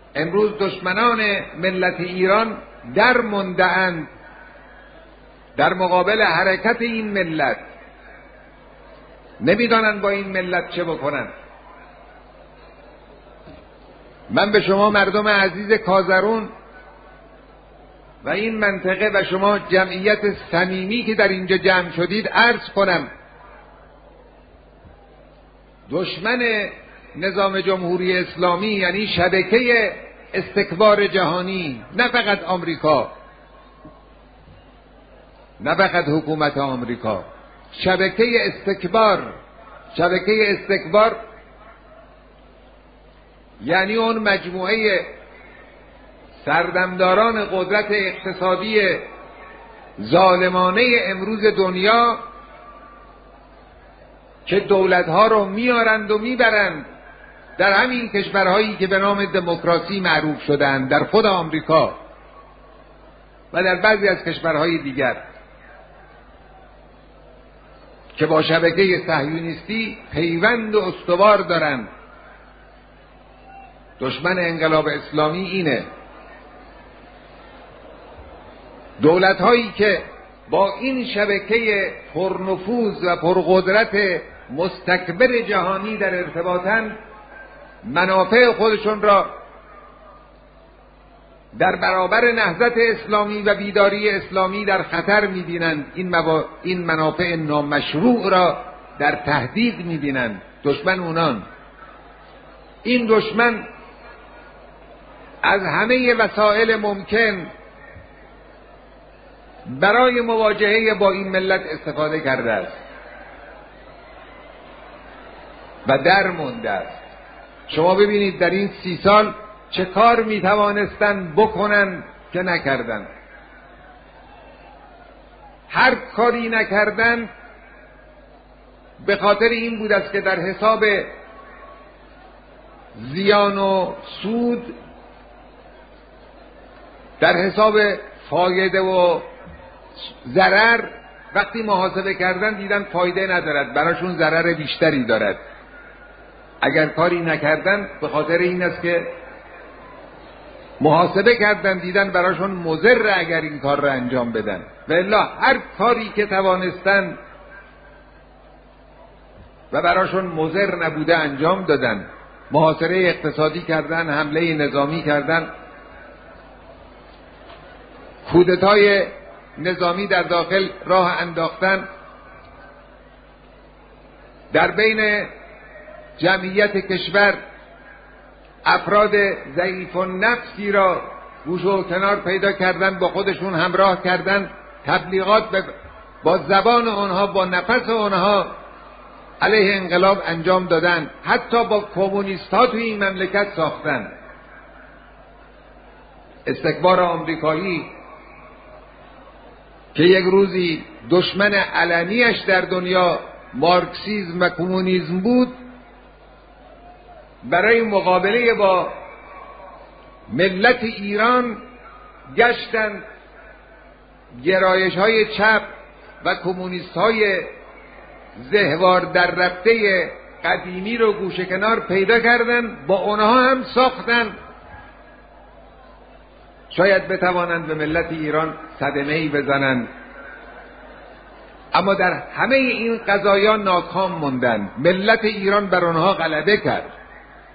امروز دشمنان ملت ایران در مونده‌اند در مقابل حرکت این ملت، نمیدانند با این ملت چه بکنن. من به شما مردم عزیز کازرون و این منطقه و شما جمعیت صمیمی که در اینجا جمع شدید عرض کنم، دشمن نظام جمهوری اسلامی یعنی شبکه استکبار جهانی، نه فقط آمریکا، نه فقط حکومت آمریکا، شبکه استکبار یعنی اون مجموعه سردمداران قدرت اقتصادی ظالمانه امروز دنیا که دولتها رو میارند و میبرند در همین کشورهایی که به نام دموکراسی معروف شدند، در خود آمریکا و در بعضی از کشورهای دیگر که با شبکه صهیونیستی پیوند و استوار دارند. دشمن انقلاب اسلامی اینه. دولت‌هایی که با این شبکه پرنفوذ و پرقدرت مستکبر جهانی در ارتباطن، منافع خودشون را در برابر نهضت اسلامی و بیداری اسلامی در خطر می‌بینند، این منافع نامشروع را در تهدید می‌بینند. دشمن اونان. این دشمن از همه وسایل ممکن برای مواجهه با این ملت استفاده کرده است و در مونده است. شما ببینید در این 30 سال چه کار میتوانستند بکنن که نکردن. هر کاری نکردن به خاطر این بود است که در حساب زیان و سود، در حساب فایده و ضرر، وقتی محاسبه کردن دیدن فایده ندارد، براشون ضرر بیشتری دارد. اگر کاری نکردن به خاطر این است که محاسبه کردن دیدن براشون مضر اگر این کار را انجام بدن. و الا هر کاری که توانستن و براشون مضر نبوده انجام دادن. محاصره اقتصادی کردن، حمله نظامی کردن، کودتای نظامی در داخل راه انداختن، در بین جمعیت کشور افراد ضعیف النفسی را گوش و کنار پیدا کردن، با خودشون همراه کردن، تبلیغات با زبان آنها، با نفس آنها علیه انقلاب انجام دادن. حتی با کمونیست ها توی این مملکت ساختن. استکبار آمریکایی که یک روزی دشمن علنیش در دنیا مارکسیسم و کمونیسم بود، برای مقابله با ملت ایران گشتند گرایش های چپ و کمونیست های زهوار در رفته قدیمی رو گوشه کنار پیدا کردن، با اونها هم ساختن. شاید بتوانند به ملت ایران صدمه‌ای بزنند، اما در همه این قضایا ناکام موندند. ملت ایران بر آنها غلبه کرد.